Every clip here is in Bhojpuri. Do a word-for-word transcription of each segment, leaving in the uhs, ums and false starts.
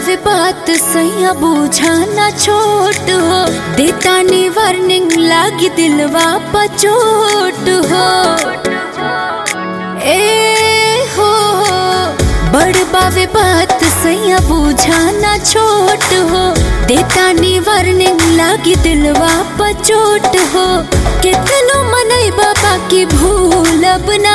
बावे बात सैया बुझाना छोट हो, देता नी वार्निंग लागी दिलवा पचोट हो। ए हो बड़ बावे बात सैया बुझाना छोट हो, देता नी वार्निंग लागी दिलवा पचोट हो। कितनो मनई बाबा की भूलब ना,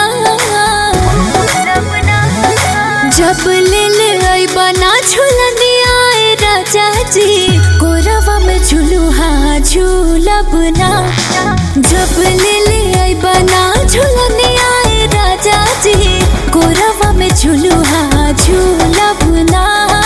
जब ले ले आई बना झूलनी आए राजा जी, कोरवा में झूलू हाँ झूलब ना। जब ले ले आई बना झूलनी आए राजा जी, कोरवा में झूलू हाँ झूलब ना।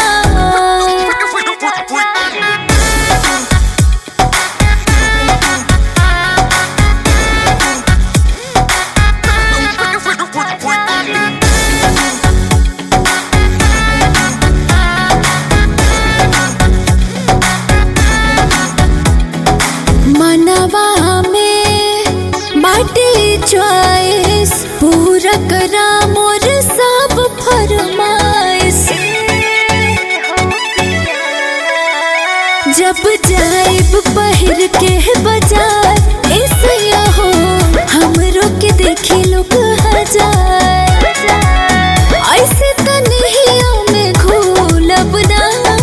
मनवा में बाटे चॉइस, पूरा करा मोर सब फरमाइश। जब जाइब पहिर के बाजार, ऐसा हो हमरो के देखे लोग हजार। ऐसे तो नहीं में घूलब ना,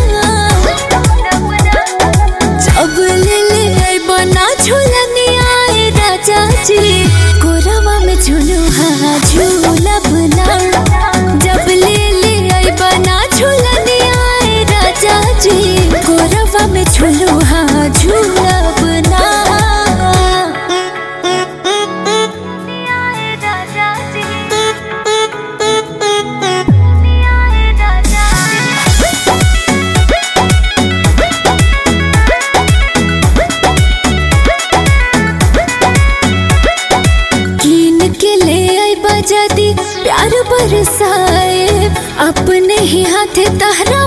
जब ले ले बना झूलनी आए राजा जी, कोरवा में झूलू हाँ झूलब ना। जब ले ले आई बना झूलनी आए राजा जी, कोरवा में झूलू हाँ झूलब ना। जदी प्यार बरसाए, अपने ही हाथे तहरा